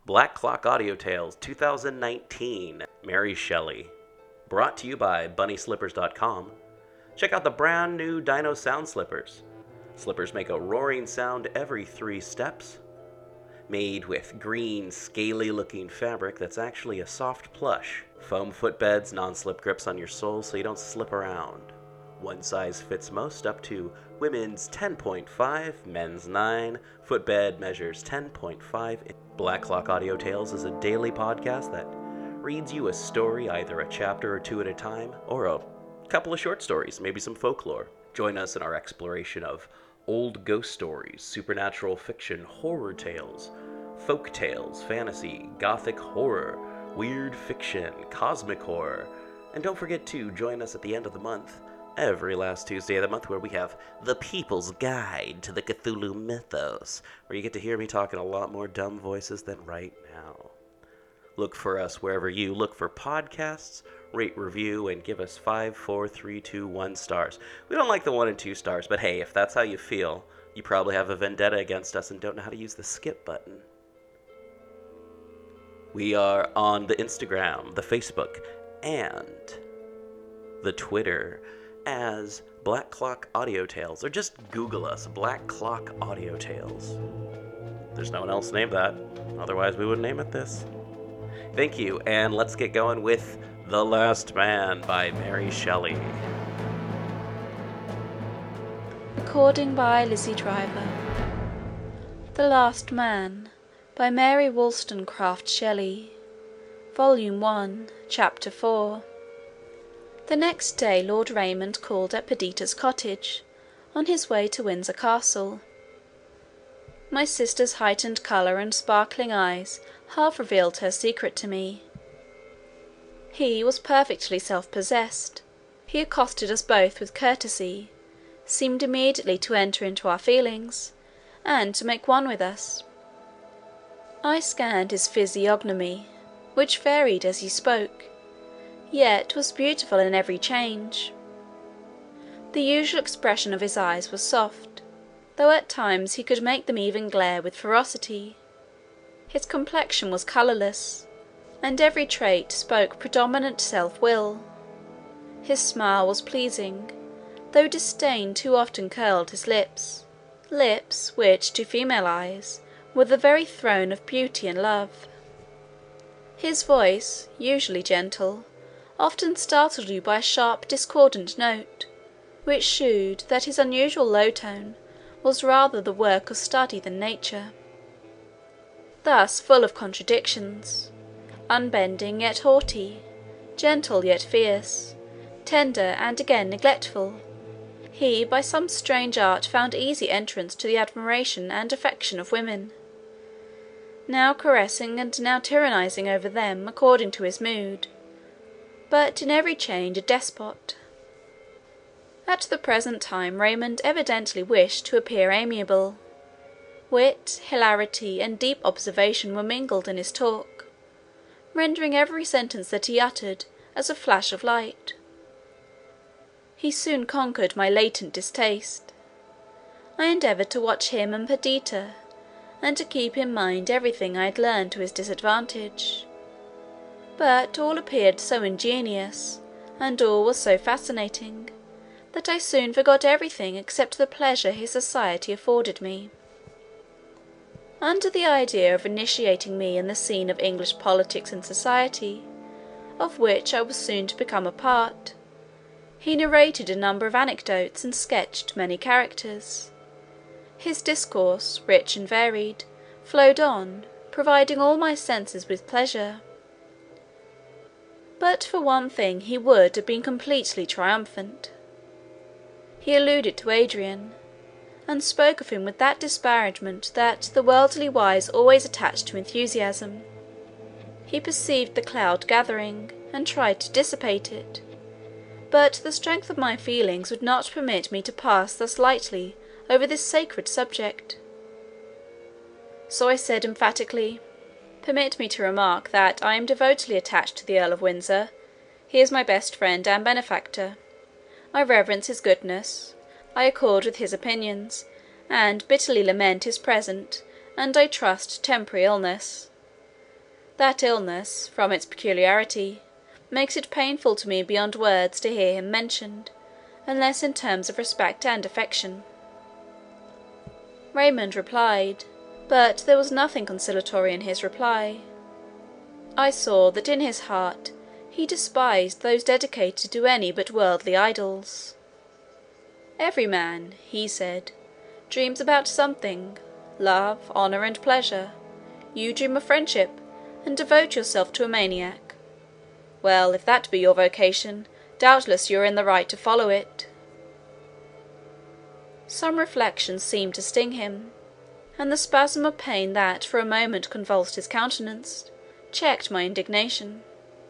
Black Clock Audio Tales 2019, Mary Shelley. Brought to you by BunnySlippers.com. Check out the brand new Dino Sound Slippers. Slippers make a roaring sound every 3 steps. Made with green, scaly-looking fabric that's actually a soft plush. Foam footbeds, non-slip grips on your soles so you don't slip around. One size fits most, up to women's 10.5, men's 9. Footbed measures 10.5. Black Clock Audio Tales is a daily podcast that reads you a story, either a chapter or 2 at a time, or a couple of short stories, maybe some folklore. Join us in our exploration of old ghost stories, supernatural fiction, horror tales, folk tales, fantasy, gothic horror, weird fiction, cosmic horror. And don't forget to join us at the end of the month, every last Tuesday of the month, where we have The People's Guide to the Cthulhu Mythos, where you get to hear me talk in a lot more dumb voices than right now. Look for us wherever you look for podcasts, rate, review, and give us 5, 4, 3, 2, 1 stars. We don't like the 1 and 2 stars, but hey, if that's how you feel, you probably have a vendetta against us and don't know how to use the skip button. We are on the Instagram, the Facebook, and the Twitter as Black Clock Audio Tales, or just Google us, Black Clock Audio Tales. There's no one else named that, otherwise we would name it this. Thank you, and let's get going with The Last Man by Mary Shelley. Recording by Lizzie Driver. The Last Man by Mary Wollstonecraft Shelley. Volume 1, Chapter 4. The next day Lord Raymond called at Perdita's cottage, on his way to Windsor Castle. My sister's heightened colour and sparkling eyes half revealed her secret to me. He was perfectly self-possessed. He accosted us both with courtesy, seemed immediately to enter into our feelings, and to make one with us. I scanned his physiognomy, which varied as he spoke, yet was beautiful in every change. The usual expression of his eyes was soft, though at times he could make them even glare with ferocity. His complexion was colourless, and every trait spoke predominant self-will. His smile was pleasing, though disdain too often curled his lips which to female eyes were the very throne of beauty and love. His voice, usually gentle, often startled you by a sharp discordant note, which shewed that his unusual low tone was rather the work of study than nature. Thus full of contradictions, unbending yet haughty, gentle yet fierce, tender and again neglectful, he by some strange art found easy entrance to the admiration and affection of women, now caressing and now tyrannizing over them according to his mood, but in every change a despot. At the present time Raymond evidently wished to appear amiable. Wit, hilarity, and deep observation were mingled in his talk, rendering every sentence that he uttered as a flash of light. He soon conquered my latent distaste. I endeavoured to watch him and Perdita, and to keep in mind everything I had learned to his disadvantage. But all appeared so ingenious, and all was so fascinating, that I soon forgot everything except the pleasure his society afforded me. Under the idea of initiating me in the scene of English politics and society, of which I was soon to become a part, he narrated a number of anecdotes and sketched many characters. His discourse, rich and varied, flowed on, providing all my senses with pleasure. But for one thing he would have been completely triumphant. He alluded to Adrian, and spoke of him with that disparagement that the worldly wise always attach to enthusiasm. He perceived the cloud gathering, and tried to dissipate it, but the strength of my feelings would not permit me to pass thus lightly over this sacred subject. So I said emphatically, "Permit me to remark that I am devotedly attached to the Earl of Windsor. He is my best friend and benefactor. I reverence his goodness, I accord with his opinions, and bitterly lament his present, and I trust temporary illness. That illness, from its peculiarity, makes it painful to me beyond words to hear him mentioned, unless in terms of respect and affection." Raymond replied, but there was nothing conciliatory in his reply. I saw that in his heart he despised those dedicated to any but worldly idols. "Every man," he said, "dreams about something, love, honour, and pleasure. You dream of friendship, and devote yourself to a maniac. Well, if that be your vocation, doubtless you are in the right to follow it." Some reflection seemed to sting him, and the spasm of pain that for a moment convulsed his countenance checked my indignation.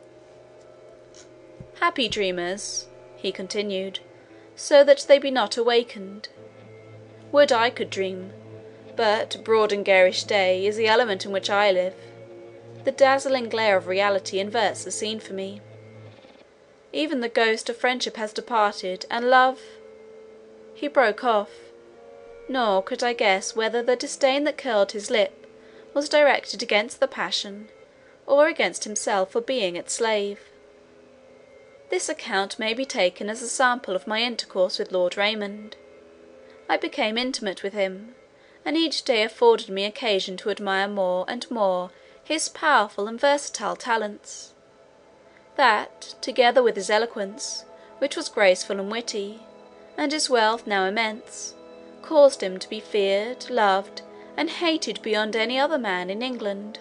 "Happy dreamers," he continued, "so that they be not awakened. Would I could dream, but broad and garish day is the element in which I live. The dazzling glare of reality inverts the scene for me. Even the ghost of friendship has departed, and love—" He broke off, nor could I guess whether the disdain that curled his lip was directed against the passion, or against himself for being its slave. This account may be taken as a sample of my intercourse with Lord Raymond. I became intimate with him, and each day afforded me occasion to admire more and more his powerful and versatile talents, that, together with his eloquence, which was graceful and witty, and his wealth now immense, caused him to be feared, loved, and hated beyond any other man in England.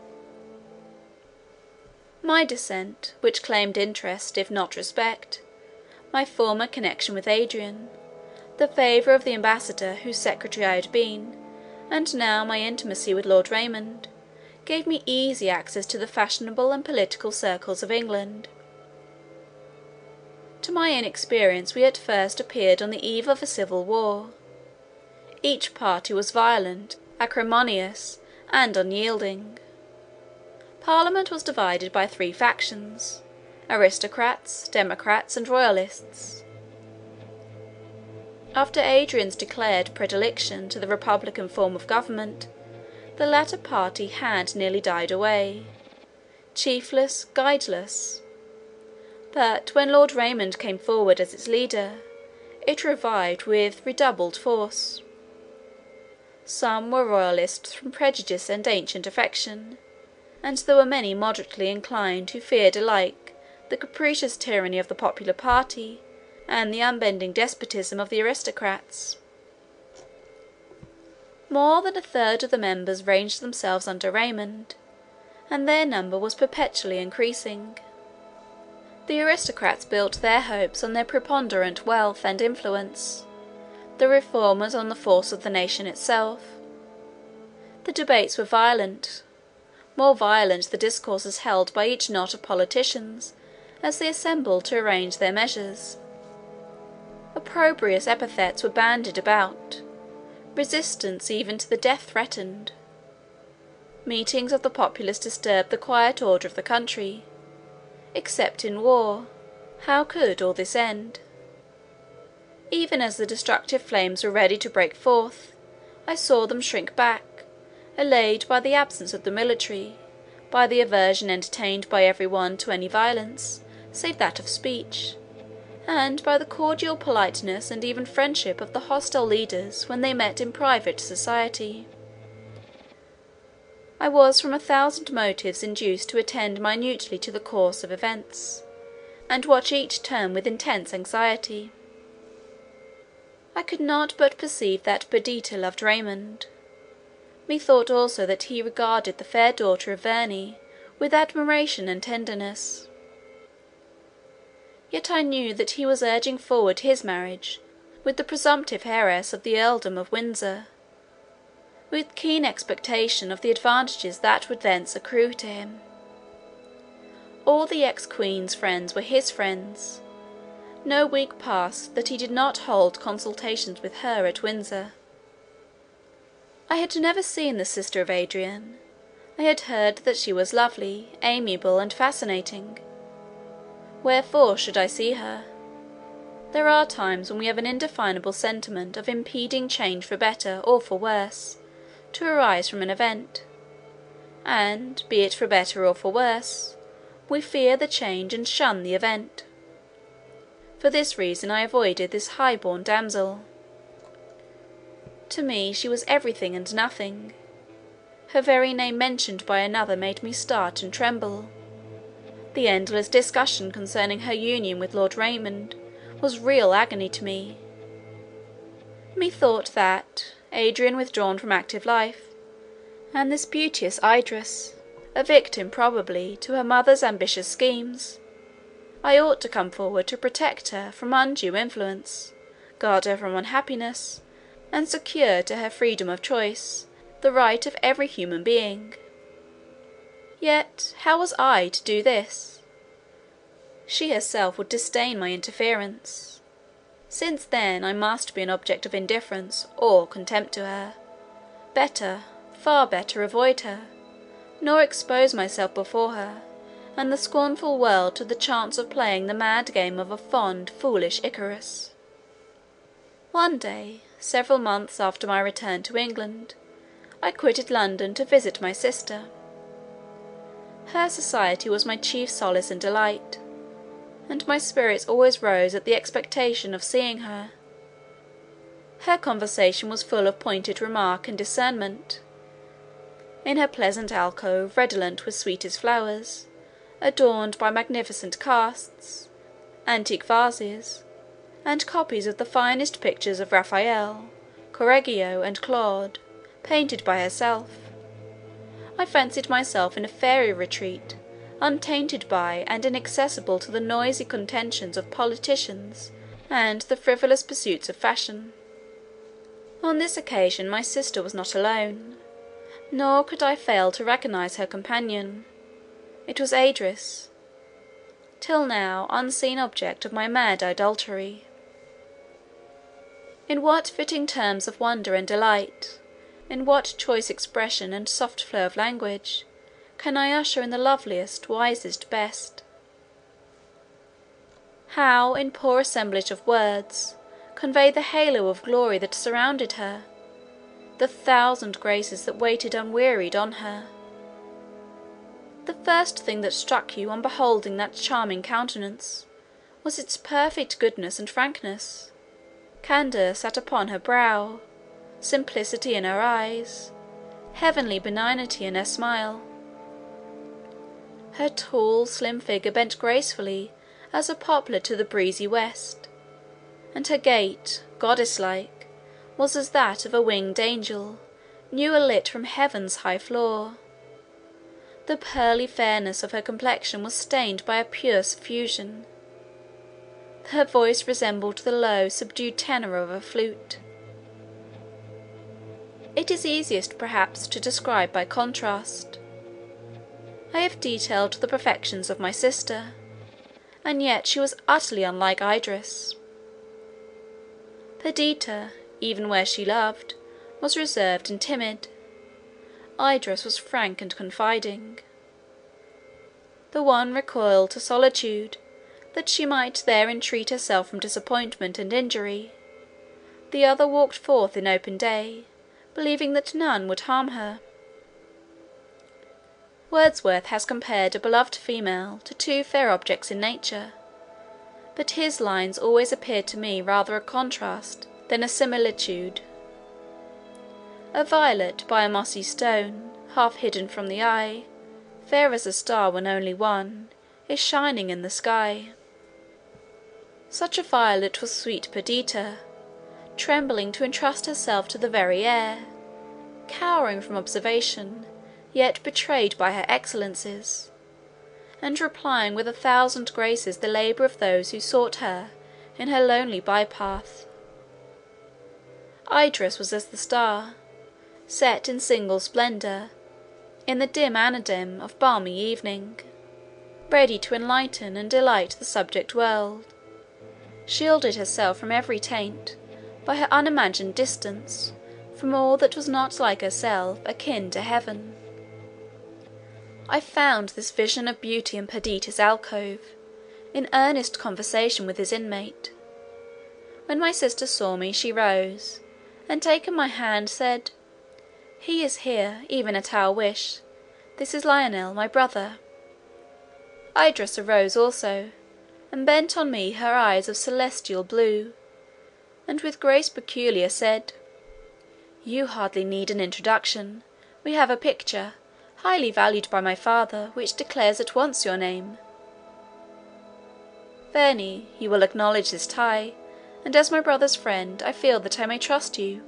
My descent, which claimed interest, if not respect, my former connection with Adrian, the favour of the ambassador whose secretary I had been, and now my intimacy with Lord Raymond, gave me easy access to the fashionable and political circles of England. To my inexperience we at first appeared on the eve of a civil war. Each party was violent, acrimonious, and unyielding. Parliament was divided by three factions: aristocrats, democrats, and royalists. After Adrian's declared predilection to the republican form of government, the latter party had nearly died away, chiefless, guideless. But when Lord Raymond came forward as its leader, it revived with redoubled force. Some were royalists from prejudice and ancient affection, and there were many moderately inclined who feared alike the capricious tyranny of the popular party and the unbending despotism of the aristocrats. More than a third of the members ranged themselves under Raymond, and their number was perpetually increasing. The aristocrats built their hopes on their preponderant wealth and influence, the reformers on the force of the nation itself. The debates were violent, more violent the discourses held by each knot of politicians as they assembled to arrange their measures. Opprobrious epithets were bandied about, resistance even to the death threatened. Meetings of the populace disturbed the quiet order of the country. Except in war, how could all this end? Even as the destructive flames were ready to break forth, I saw them shrink back, allayed by the absence of the military, by the aversion entertained by every one to any violence, save that of speech, and by the cordial politeness and even friendship of the hostile leaders when they met in private society. I was from 1,000 motives induced to attend minutely to the course of events, and watch each turn with intense anxiety. I could not but perceive that Perdita loved Raymond. Methought also that he regarded the fair daughter of Verney with admiration and tenderness. Yet I knew that he was urging forward his marriage with the presumptive heiress of the earldom of Windsor, with keen expectation of the advantages that would thence accrue to him. All the ex-queen's friends were his friends. No week passed that he did not hold consultations with her at Windsor. I had never seen the sister of Adrian. I had heard that she was lovely, amiable, and fascinating. Wherefore should I see her? There are times when we have an indefinable sentiment of impending change for better or for worse, to arise from an event, and, be it for better or for worse, we fear the change and shun the event. For this reason I avoided this high-born damsel. To me she was everything and nothing. Her very name mentioned by another made me start and tremble. The endless discussion concerning her union with Lord Raymond was real agony to me. Methought that, Adrian withdrawn from active life, and this beauteous Idris, a victim probably to her mother's ambitious schemes, I ought to come forward to protect her from undue influence, guard her from unhappiness, and secure to her freedom of choice the right of every human being. Yet how was I to do this? She herself would disdain my interference. Since then I must be an object of indifference or contempt to her. Better, far better, avoid her, nor expose myself before her and the scornful world to the chance of playing the mad game of a fond, foolish Icarus. One day, several months after my return to England, I quitted London to visit my sister. Her society was my chief solace and delight, and my spirits always rose at the expectation of seeing her. Her conversation was full of pointed remark and discernment. In her pleasant alcove, redolent with sweetest flowers, adorned by magnificent casts, antique vases, and copies of the finest pictures of Raphael, Correggio, and Claude, painted by herself, I fancied myself in a fairy retreat, untainted by and inaccessible to the noisy contentions of politicians and the frivolous pursuits of fashion. On this occasion my sister was not alone, nor could I fail to recognise her companion. It was Idris, till now unseen object of my mad idolatry. In what fitting terms of wonder and delight, in what choice expression and soft flow of language, can I usher in the loveliest, wisest, best? How, in poor assemblage of words, convey the halo of glory that surrounded her, the thousand graces that waited unwearied on her? The first thing that struck you on beholding that charming countenance was its perfect goodness and frankness. Candour sat upon her brow, simplicity in her eyes, heavenly benignity in her smile. Her tall, slim figure bent gracefully as a poplar to the breezy west, and her gait, goddess-like, was as that of a winged angel, new alit from heaven's high floor. The pearly fairness of her complexion was stained by a pure suffusion. Her voice resembled the low, subdued tenor of a flute. It is easiest, perhaps, to describe by contrast. I have detailed the perfections of my sister, and yet she was utterly unlike Idris. Perdita, even where she loved, was reserved and timid. Idris was frank and confiding. The one recoiled to solitude, that she might there entreat herself from disappointment and injury. The other walked forth in open day, believing that none would harm her. Wordsworth has compared a beloved female to two fair objects in nature, but his lines always appeared to me rather a contrast than a similitude. A violet by a mossy stone, half hidden from the eye, fair as a star when only one, is shining in the sky. Such a violet was sweet Perdita, trembling to entrust herself to the very air, cowering from observation, yet betrayed by her excellencies, and replying with 1,000 graces the labour of those who sought her in her lonely by-path. Idris was as the star, set in single splendour, in the dim anadem of balmy evening, ready to enlighten and delight the subject world, shielded herself from every taint by her unimagined distance from all that was not like herself akin to heaven. I found this vision of beauty in Perdita's alcove, in earnest conversation with his inmate. When my sister saw me, she rose, and taking my hand, said, "He is here, even at our wish. This is Lionel, my brother." Idris arose also, and bent on me her eyes of celestial blue, and with grace peculiar said, "You hardly need an introduction. We have a picture, highly valued by my father, which declares at once your name. Verney, you will acknowledge this tie, and as my brother's friend, I feel that I may trust you."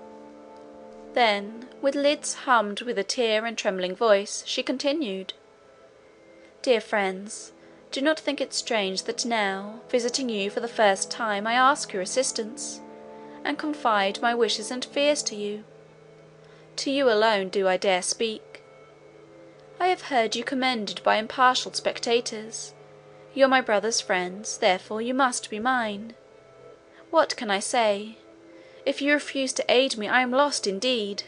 Then, with lids hummed with a tear and trembling voice, she continued, "Dear friends, do not think it strange that now, visiting you for the first time, I ask your assistance, and confide my wishes and fears to you. To you alone do I dare speak. I have heard you commended by impartial spectators. You're my brother's friends, therefore you must be mine. What can I say? If you refuse to aid me, I am lost indeed."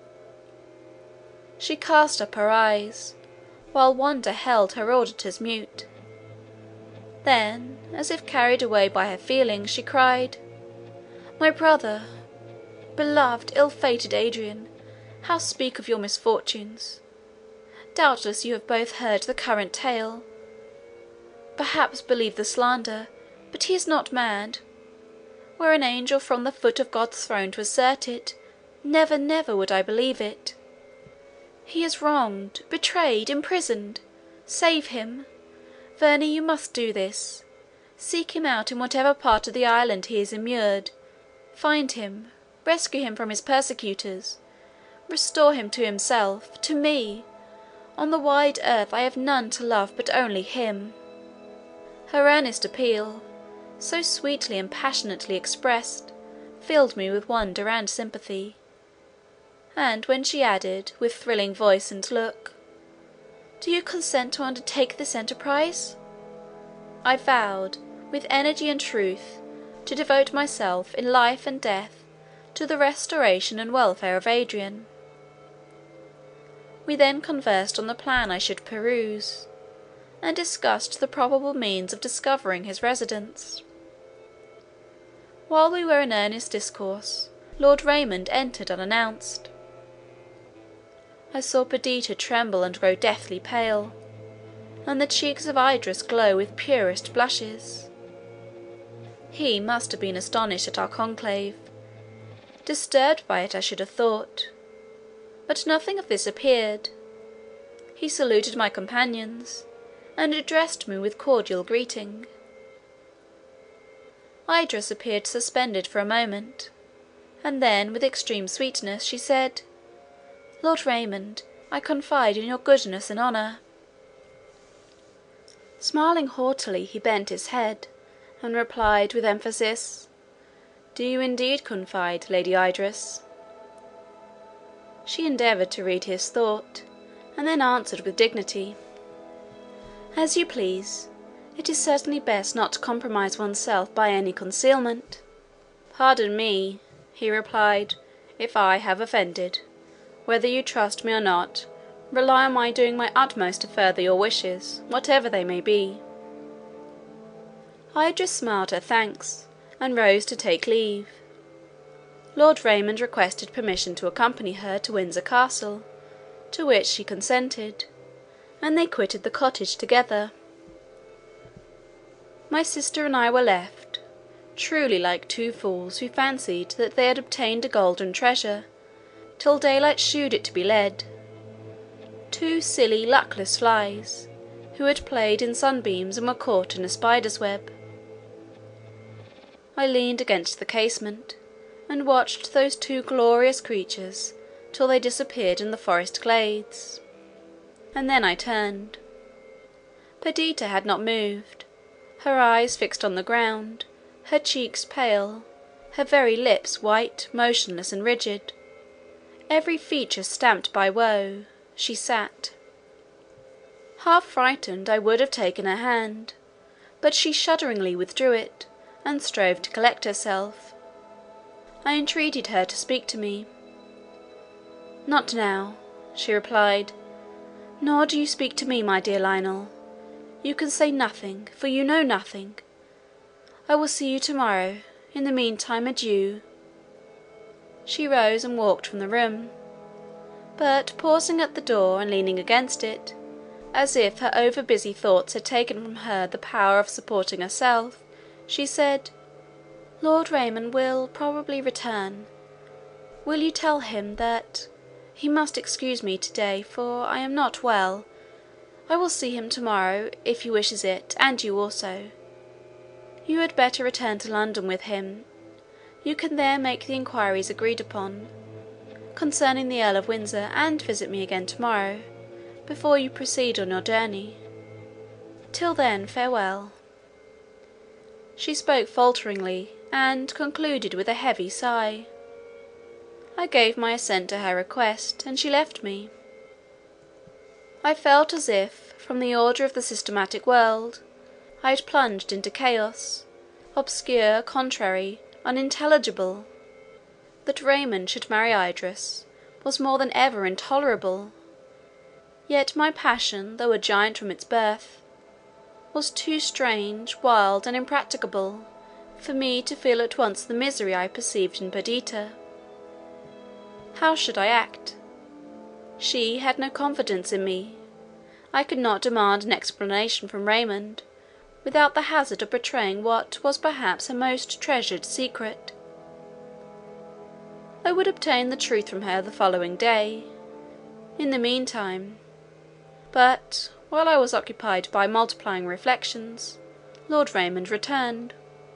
She cast up her eyes, while wonder held her auditors mute. Then, as if carried away by her feelings, she cried, "My brother, beloved, ill-fated Adrian, how speak of your misfortunes? Doubtless you have both heard the current tale. Perhaps believe the slander, but he is not mad. Were an angel from the foot of God's throne to assert it, never, never would I believe it. He is wronged, betrayed, imprisoned. Save him. Verney, you must do this. Seek him out in whatever part of the island he is immured. Find him, rescue him from his persecutors, restore him to himself, to me. On the wide earth I have none to love but only him." Her earnest appeal, so sweetly and passionately expressed, filled me with wonder and sympathy. And when she added, with thrilling voice and look, "Do you consent to undertake this enterprise?" I vowed, with energy and truth, to devote myself, in life and death, to the restoration and welfare of Adrian. We then conversed on the plan I should pursue, and discussed the probable means of discovering his residence. While we were in earnest discourse, Lord Raymond entered unannounced. I saw Perdita tremble and grow deathly pale, and the cheeks of Idris glow with purest blushes. He must have been astonished at our conclave, disturbed by it I should have thought, but nothing of this appeared. He saluted my companions, and addressed me with cordial greeting. Idris appeared suspended for a moment, and then, with extreme sweetness, she said, "Lord Raymond, I confide in your goodness and honour." Smiling haughtily, he bent his head, and replied with emphasis, "Do you indeed confide, Lady Idris?" She endeavoured to read his thought, and then answered with dignity, "As you please. It is certainly best not to compromise oneself by any concealment." "Pardon me," he replied, "if I have offended. Whether you trust me or not, rely on my doing my utmost to further your wishes, whatever they may be." Idris smiled her thanks, and rose to take leave. Lord Raymond requested permission to accompany her to Windsor Castle, to which she consented, and they quitted the cottage together. My sister and I were left, truly like two fools who fancied that they had obtained a golden treasure, till daylight shewed it to be lead. Two silly, luckless flies, who had played in sunbeams and were caught in a spider's web. I leaned against the casement, and watched those two glorious creatures till they disappeared in the forest glades, and then I turned. Perdita had not moved, her eyes fixed on the ground, her cheeks pale, her very lips white, motionless, and rigid, every feature stamped by woe. She sat. Half frightened, I would have taken her hand, but she shudderingly withdrew it, and strove to collect herself. I entreated her to speak to me. "Not now," she replied, "nor do you speak to me, my dear Lionel. You can say nothing, for you know nothing. I will see you to-morrow. In the meantime, adieu." She rose and walked from the room. but pausing at the door and leaning against it, as if her over-busy thoughts had taken from her the power of supporting herself, she said, "Lord Raymond will probably return. Will you tell him that he must excuse me to-day, for I am not well. I will see him to-morrow, if he wishes it, and you also. You had better return to London with him. You can there make the inquiries agreed upon concerning the Earl of Windsor, and visit me again to-morrow, before you proceed on your journey. Till then, farewell." She spoke falteringly, and concluded with a heavy sigh. I gave my assent to her request, and she left me. I felt as if, from the order of the systematic world, I had plunged into chaos, obscure, contrary, unintelligible. That Raymond should marry Idris was more than ever intolerable. Yet my passion, though a giant from its birth, was too strange, wild, and impracticable, for me to feel at once the misery I perceived in Perdita. How should I act? She had no confidence in me. I could not demand an explanation from Raymond, without the hazard of betraying what was perhaps her most treasured secret. I would obtain the truth from her the following day. In the meantime, but while I was occupied by multiplying reflections, Lord Raymond returned.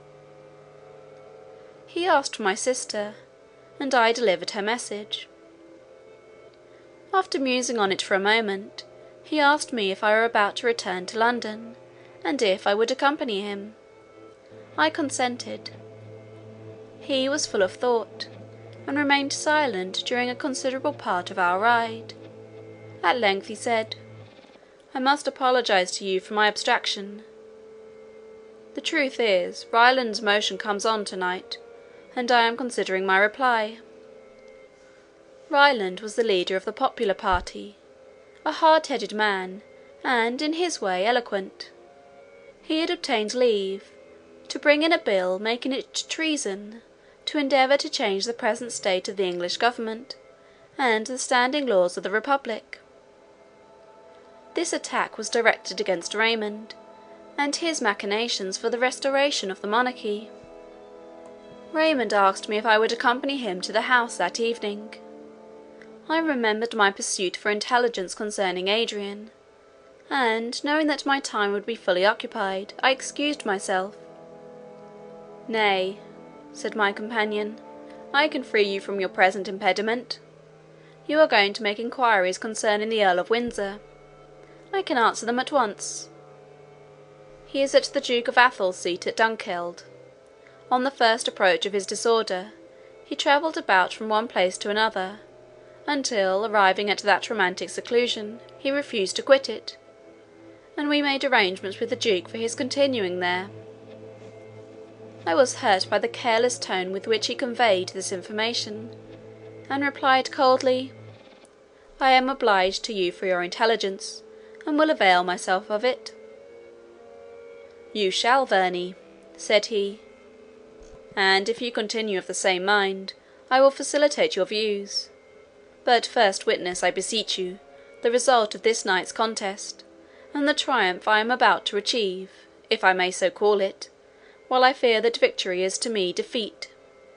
He asked for my sister, and I delivered her message. After musing on it for a moment, he asked me if I were about to return to London, and if I would accompany him. I consented. He was full of thought, and remained silent during a considerable part of our ride. At length he said, "I must apologize to you for my abstraction. The truth is, Ryland's motion comes on to-night, and I am considering my reply." Ryland was the leader of the popular party, a hard-headed man, and in his way eloquent. He had obtained leave to bring in a bill making it treason to endeavour to change the present state of the English government, and the standing laws of the Republic. This attack was directed against Raymond, and his machinations for the restoration of the monarchy. Raymond asked me if I would accompany him to the house that evening. I remembered my pursuit for intelligence concerning Adrian, and knowing that my time would be fully occupied, I excused myself. "Nay," said my companion, "I can free you from your present impediment. You are going to make inquiries concerning the Earl of Windsor. I can answer them at once. He is at the Duke of Athol's seat at Dunkeld. On the first approach of his disorder, he travelled about from one place to another, until, arriving at that romantic seclusion, he refused to quit it, and we made arrangements with the Duke for his continuing there." I was hurt by the careless tone with which he conveyed this information, and replied coldly, "I am obliged to you for your intelligence, and will avail myself of it." "You shall, Verney," said he, "and if you continue of the same mind, I will facilitate your views. But first witness, I beseech you, the result of this night's contest, and the triumph I am about to achieve, if I may so call it, while I fear that victory is to me defeat.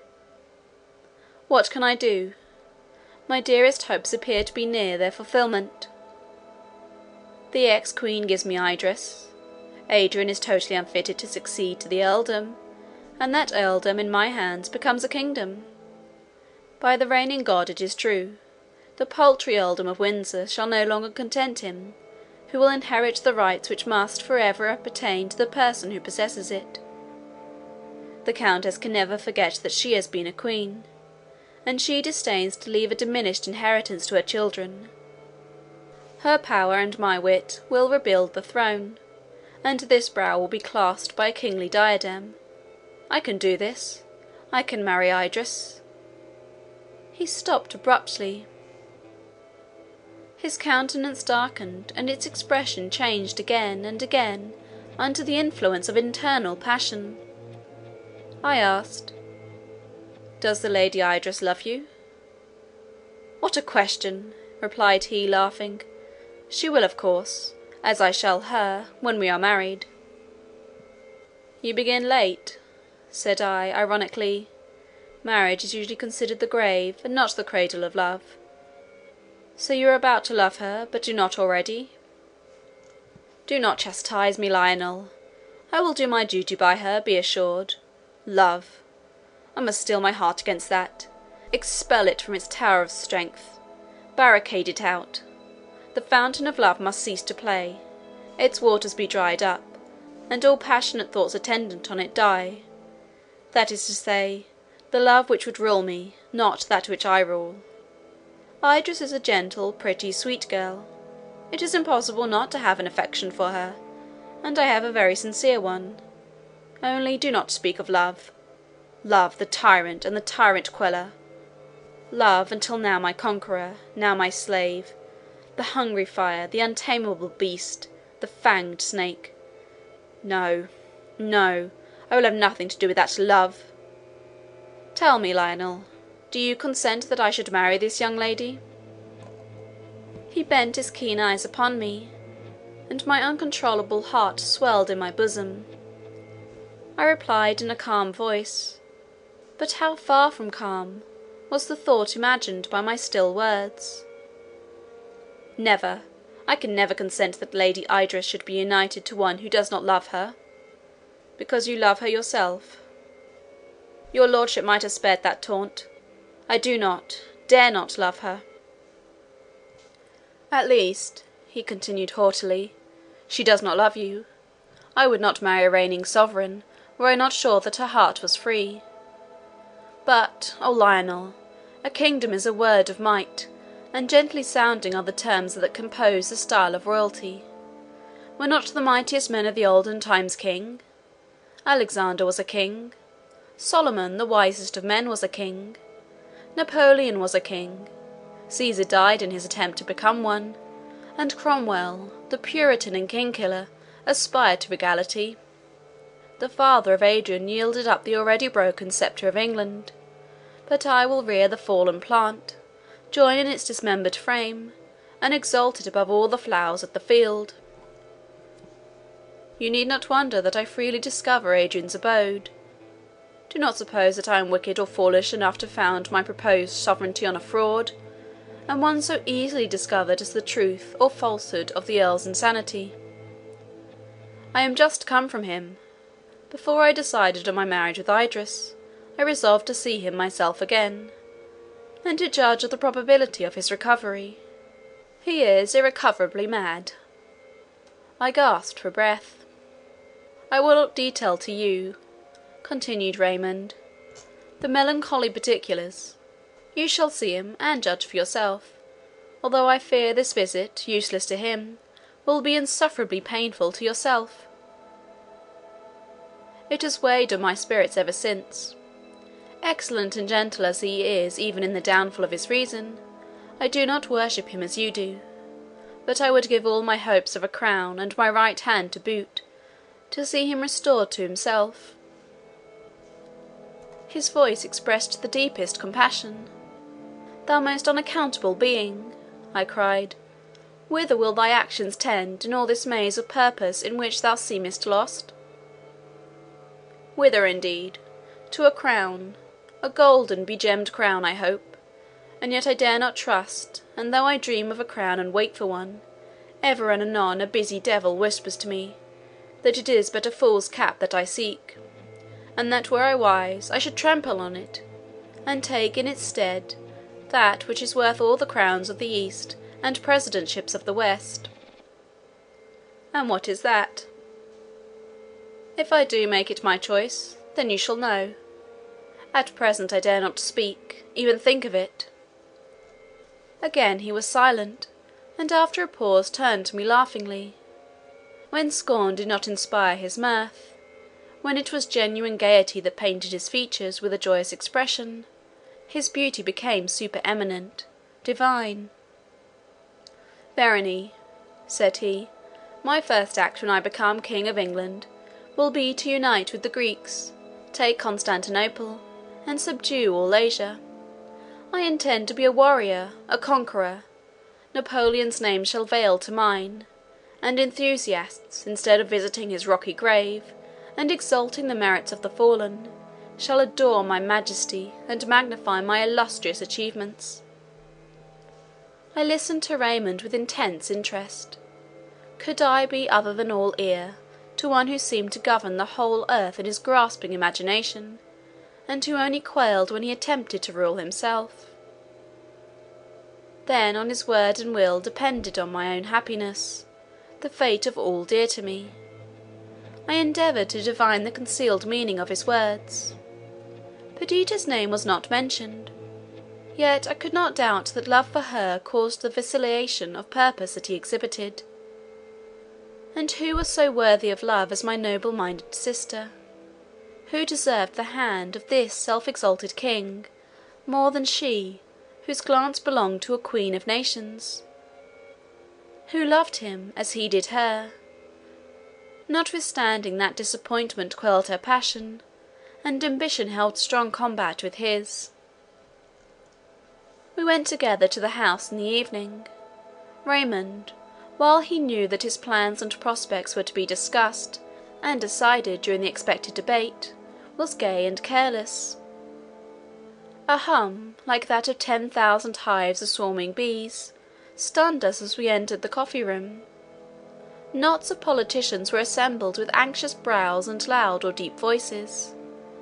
What can I do? My dearest hopes appear to be near their fulfilment. The ex-queen gives me Idris. Adrian is totally unfitted to succeed to the earldom, and that earldom in my hands becomes a kingdom. By the reigning God, it is true, the paltry earldom of Windsor shall no longer content him, who will inherit the rights which must for ever appertain to the person who possesses it. The Countess can never forget that she has been a queen, and she disdains to leave a diminished inheritance to her children. Her power and my wit will rebuild the throne, and this brow will be clasped by a kingly diadem. I can do this. I can marry Idris." He stopped abruptly. His countenance darkened, and its expression changed again and again under the influence of internal passion. I asked, "Does the Lady Idris love you?" "What a question!" replied he, laughing. She will, of course, as I shall her, when we are married. You begin late, said I, ironically. Marriage is usually considered the grave, and not the cradle of love. So you are about to love her, but do not already? Do not chastise me, Lionel. I will do my duty by her, be assured. Love! I must steel my heart against that. Expel it from its tower of strength. Barricade it out. The fountain of love must cease to play, its waters be dried up, and all passionate thoughts attendant on it die. That is to say, the love which would rule me, not that which I rule. Idris is a gentle, pretty, sweet girl. It is impossible not to have an affection for her, and I have a very sincere one. Only do not speak of love. Love, the tyrant and the tyrant queller. Love, until now my conqueror, now my slave, the hungry fire, the untamable beast, the fanged snake. No, no, I will have nothing to do with that love. Tell me, Lionel, do you consent that I should marry this young lady? He bent his keen eyes upon me, and my uncontrollable heart swelled in my bosom. I replied in a calm voice, but how far from calm was the thought imagined by my still words. Never, I can never consent that Lady Idris should be united to one who does not love her. Because you love her yourself. Your lordship might have spared that taunt. I do not, dare not love her. At least, he continued haughtily, she does not love you. I would not marry a reigning sovereign, were I not sure that her heart was free. But, O Lionel, a kingdom is a word of might, and gently sounding are the terms that compose the style of royalty. Were not the mightiest men of the olden times king? Alexander was a king. Solomon, the wisest of men, was a king. Napoleon was a king. Caesar died in his attempt to become one, and Cromwell, the Puritan and king-killer, aspired to regality. The father of Adrian yielded up the already broken sceptre of England, but I will rear the fallen plant, join in its dismembered frame, and exalt it above all the flowers of the field. You need not wonder that I freely discover Adrian's abode. Do not suppose that I am wicked or foolish enough to found my proposed sovereignty on a fraud, and one so easily discovered as the truth or falsehood of the Earl's insanity. I am just come from him. Before I decided on my marriage with Idris, I resolved to see him myself again, and to judge of the probability of his recovery. He is irrecoverably mad. I gasped for breath. I will not detail to you, continued Raymond, the melancholy particulars. You shall see him, and judge for yourself, although I fear this visit, useless to him, will be insufferably painful to yourself. It has weighed on my spirits ever since. Excellent and gentle as he is even in the downfall of his reason, I do not worship him as you do, but I would give all my hopes of a crown, and my right hand to boot, to see him restored to himself. His voice expressed the deepest compassion. Thou most unaccountable being, I cried, whither will thy actions tend in all this maze of purpose in which thou seemest lost? Whither indeed? To a crown, a golden begemmed crown, I hope, and yet I dare not trust, and though I dream of a crown and wait for one, ever and anon a busy devil whispers to me that it is but a fool's cap that I seek, and that were I wise I should trample on it, and take in its stead that which is worth all the crowns of the East and presidentships of the West. And what is that? If I do make it my choice, then you shall know. At present I dare not speak, even think of it. Again he was silent, and after a pause turned to me laughingly. When scorn did not inspire his mirth, when it was genuine gaiety that painted his features with a joyous expression, his beauty became supereminent, divine. "Verily," said he, "my first act when I become King of England will be to unite with the Greeks, take Constantinople, and subdue all Asia. I intend to be a warrior, a conqueror. Napoleon's name shall vail to mine, and enthusiasts, instead of visiting his rocky grave, and exalting the merits of the fallen, shall adore my majesty and magnify my illustrious achievements." I listened to Raymond with intense interest. Could I be other than all ear to one who seemed to govern the whole earth in his grasping imagination, and who only quailed when he attempted to rule himself? Then on his word and will depended on my own happiness, the fate of all dear to me. I endeavoured to divine the concealed meaning of his words. Perdita's name was not mentioned, yet I could not doubt that love for her caused the vacillation of purpose that he exhibited. And who was so worthy of love as my noble-minded sister? Who deserved the hand of this self-exalted king more than she, whose glance belonged to a queen of nations? Who loved him as he did her, notwithstanding that disappointment quelled her passion, and ambition held strong combat with his. We went together to the house in the evening. Raymond, while he knew that his plans and prospects were to be discussed and decided during the expected debate, was gay and careless. A hum, like that of 10,000 hives of swarming bees, stunned us as we entered the coffee-room. Knots of politicians were assembled with anxious brows and loud or deep voices.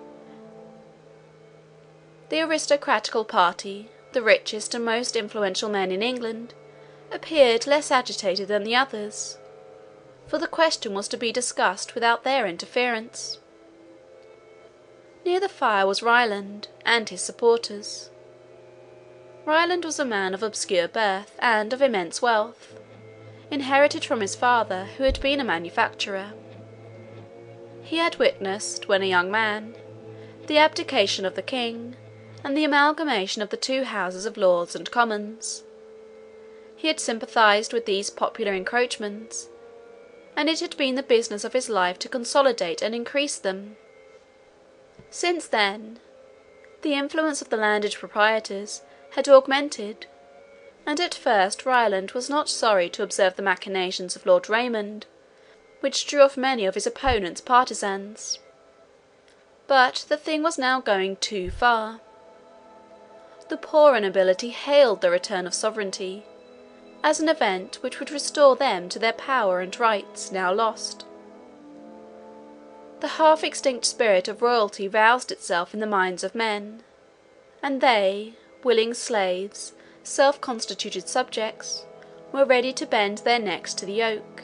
The aristocratical party, the richest and most influential men in England, appeared less agitated than the others, for the question was to be discussed without their interference. Near the fire was Ryland and his supporters. Ryland was a man of obscure birth and of immense wealth, inherited from his father, who had been a manufacturer. He had witnessed, when a young man, the abdication of the king, and the amalgamation of the two houses of Lords and Commons. He had sympathized with these popular encroachments, and it had been the business of his life to consolidate and increase them. Since then, the influence of the landed proprietors had augmented, and at first Ryland was not sorry to observe the machinations of Lord Raymond, which drew off many of his opponent's partisans. But the thing was now going too far. The poorer nobility hailed the return of sovereignty, as an event which would restore them to their power and rights, now lost. The half-extinct spirit of royalty roused itself in the minds of men, and they, willing slaves, self-constituted subjects, were ready to bend their necks to the yoke.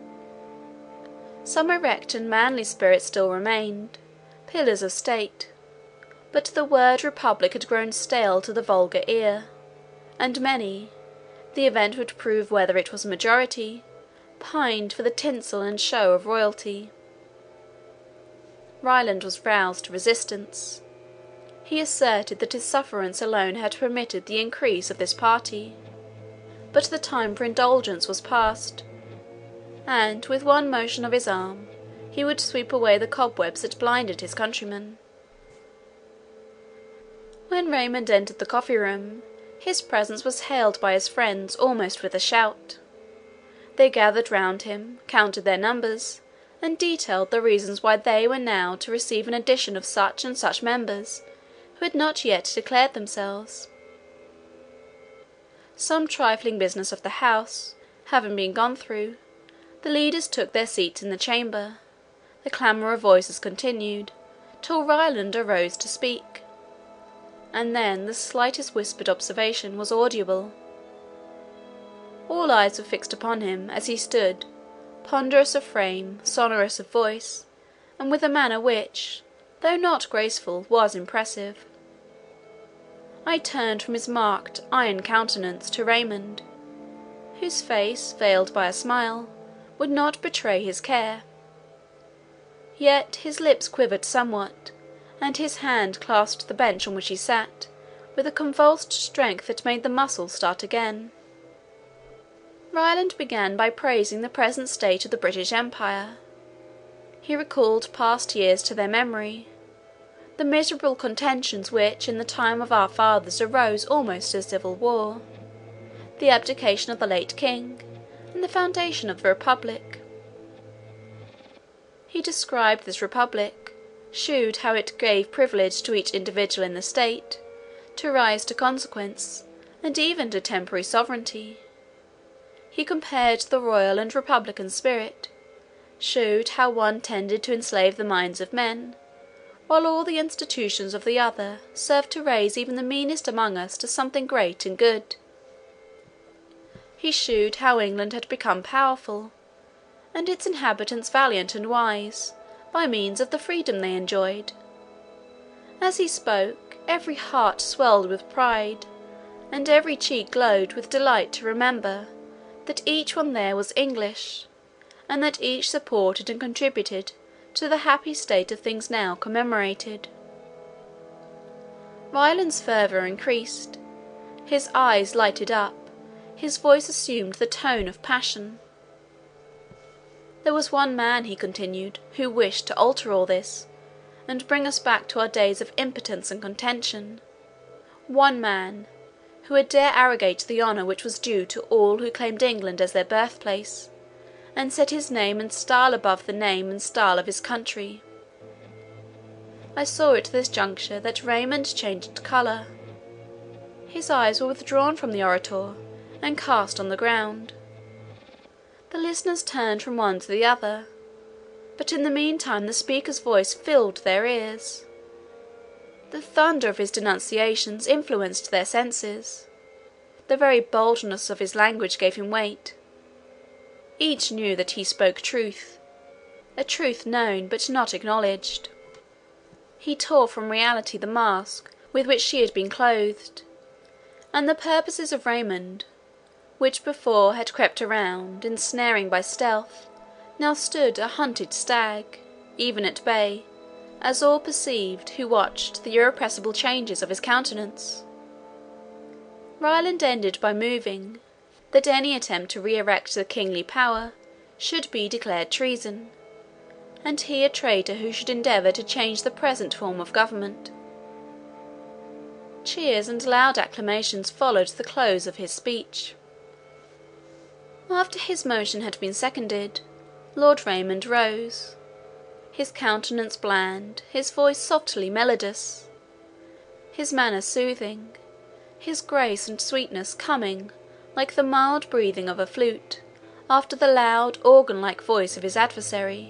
Some erect and manly spirits still remained, pillars of state, but the word republic had grown stale to the vulgar ear, and many, the event would prove whether it was a majority, pined for the tinsel and show of royalty. Ryland was roused to resistance. He asserted that his sufferance alone had permitted the increase of this party, but the time for indulgence was past, and with one motion of his arm he would sweep away the cobwebs that blinded his countrymen. When Raymond entered the coffee-room, his presence was hailed by his friends almost with a shout. They gathered round him, counted their numbers, and detailed the reasons why they were now to receive an addition of such and such members who had not yet declared themselves. Some trifling business of the house having been gone through, the leaders took their seats in the chamber. The clamour of voices continued, till Ryland arose to speak, and then the slightest whispered observation was audible. All eyes were fixed upon him as he stood, ponderous of frame, sonorous of voice, and with a manner which, though not graceful, was impressive. I turned from his marked, iron countenance to Raymond, whose face, veiled by a smile, would not betray his care. Yet his lips quivered somewhat, and his hand clasped the bench on which he sat, with a convulsed strength that made the muscles start again. Ryland began by praising the present state of the British Empire. He recalled past years to their memory, the miserable contentions which in the time of our fathers arose almost to civil war, the abdication of the late king, and the foundation of the Republic. He described this Republic, shewed how it gave privilege to each individual in the state, to rise to consequence, and even to temporary sovereignty. He compared the royal and republican spirit, shewed how one tended to enslave the minds of men, while all the institutions of the other served to raise even the meanest among us to something great and good. He shewed how England had become powerful, and its inhabitants valiant and wise, by means of the freedom they enjoyed. As he spoke, every heart swelled with pride, and every cheek glowed with delight to remember that each one there was English, and that each supported and contributed to the happy state of things now commemorated. Ryland's fervour increased, his eyes lighted up, his voice assumed the tone of passion. There was one man, he continued, who wished to alter all this, and bring us back to our days of impotence and contention. One man, who would dare arrogate the honour which was due to all who claimed England as their birthplace, and set his name and style above the name and style of his country. I saw at this juncture that Raymond changed colour. His eyes were withdrawn from the orator, and cast on the ground. The listeners turned from one to the other, but in the meantime the speaker's voice filled their ears. The thunder of his denunciations influenced their senses. The very boldness of his language gave him weight. Each knew that he spoke truth, a truth known but not acknowledged. He tore from reality the mask with which she had been clothed, and the purposes of Raymond, which before had crept around, ensnaring by stealth, now stood a hunted stag, even at bay, as all perceived who watched the irrepressible changes of his countenance. Ryland ended by moving that any attempt to re-erect the kingly power should be declared treason, and he a traitor who should endeavour to change the present form of government. Cheers and loud acclamations followed the close of his speech. After his motion had been seconded, Lord Raymond rose, his countenance bland, his voice softly melodious, his manner soothing, his grace and sweetness coming like the mild breathing of a flute, after the loud organ-like voice of his adversary.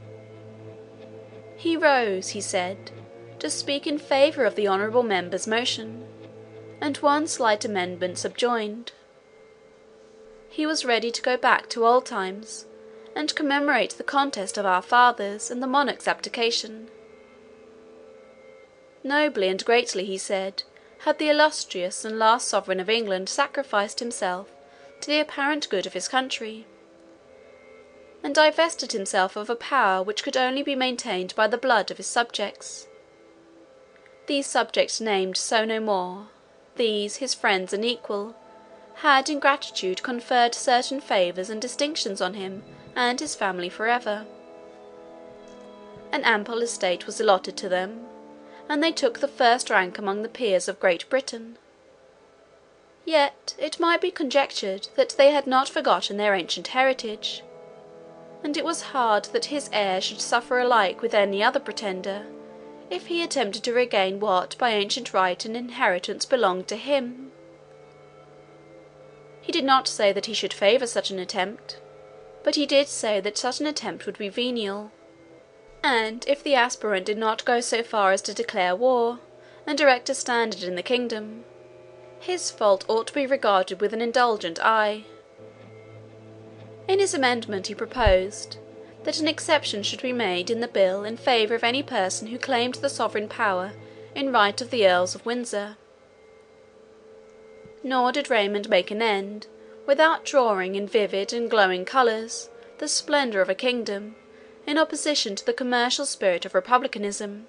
He rose, he said, to speak in favour of the honourable member's motion, and one slight amendment subjoined. He was ready to go back to old times, and commemorate the contest of our fathers and the monarch's abdication. Nobly and greatly, he said, had the illustrious and last sovereign of England sacrificed himself to the apparent good of his country, and divested himself of a power which could only be maintained by the blood of his subjects. These subjects named so no more, these his friends and equal, had in gratitude conferred certain favours and distinctions on him and his family for ever. An ample estate was allotted to them, and they took the first rank among the peers of Great Britain. Yet it might be conjectured that they had not forgotten their ancient heritage, and it was hard that his heir should suffer alike with any other pretender, if he attempted to regain what by ancient right and inheritance belonged to him. He did not say that he should favour such an attempt, but he did say that such an attempt would be venial, and if the aspirant did not go so far as to declare war, and erect a standard in the kingdom, his fault ought to be regarded with an indulgent eye. In his amendment he proposed that an exception should be made in the bill in favour of any person who claimed the sovereign power in right of the Earls of Windsor. Nor did Raymond make an end, without drawing in vivid and glowing colours the splendour of a kingdom, in opposition to the commercial spirit of republicanism.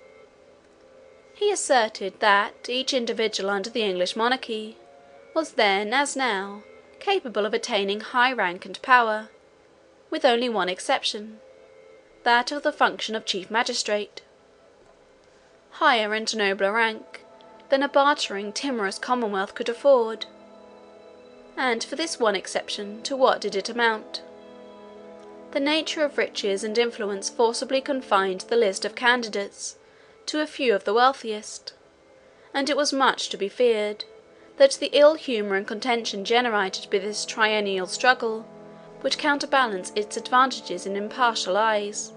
He asserted that each individual under the English monarchy was then, as now, capable of attaining high rank and power, with only one exception, that of the function of chief magistrate. Higher and nobler rank than a bartering, timorous commonwealth could afford. And for this one exception, to what did it amount? The nature of riches and influence forcibly confined the list of candidates to a few of the wealthiest, and it was much to be feared that the ill humour and contention generated by this triennial struggle would counterbalance its advantages in impartial eyes.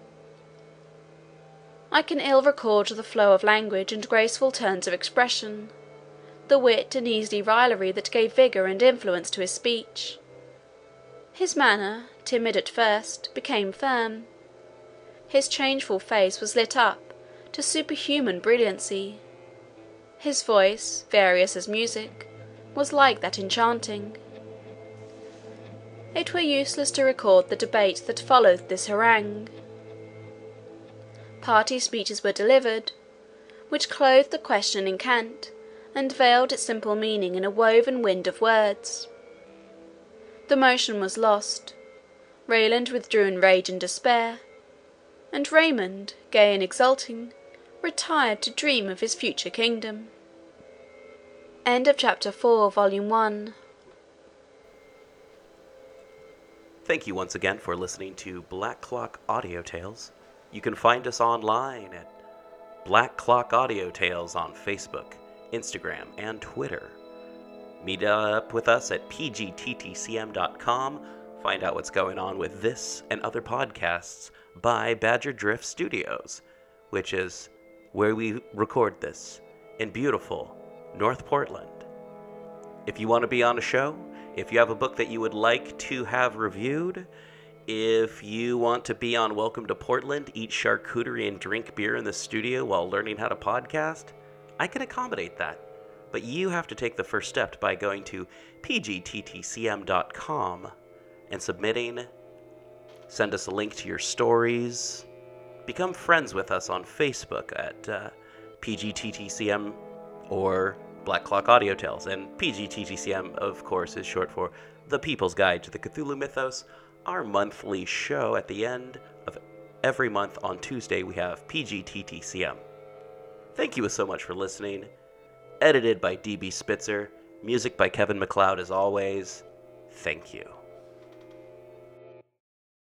I can ill record the flow of language and graceful turns of expression, the wit and easy raillery that gave vigour and influence to his speech. His manner, timid at first, became firm. His changeful face was lit up to superhuman brilliancy. His voice, various as music, was like that enchanting. It were useless to record the debate that followed this harangue. Party speeches were delivered, which clothed the question in cant, and veiled its simple meaning in a woven wind of words. The motion was lost. Ryland withdrew in rage and despair, and Raymond, gay and exulting, retired to dream of his future kingdom. End of Chapter 4, Volume 1. Thank you once again for listening to Black Clock Audio Tales. You can find us online at Black Clock Audio Tales on Facebook, Instagram, and Twitter. Meet up with us at pgttcm.com. Find out what's going on with this and other podcasts by Badger Drift Studios, which is where we record this in beautiful North Portland. If you want to be on a show, if you have a book that you would like to have reviewed, if you want to be on Welcome to Portland, eat charcuterie and drink beer in the studio while learning how to podcast, I can accommodate that. But you have to take the first step by going to pgttcm.com and submitting. Send us a link to your stories. Become friends with us on Facebook at pgttcm or Black Clock Audio Tales. And PGTTCM, of course, is short for The People's Guide to the Cthulhu Mythos. Our monthly show at the end of every month on Tuesday, we have PGTTCM. Thank you so much for listening. Edited by DB Spitzer. Music by Kevin MacLeod as always. Thank you.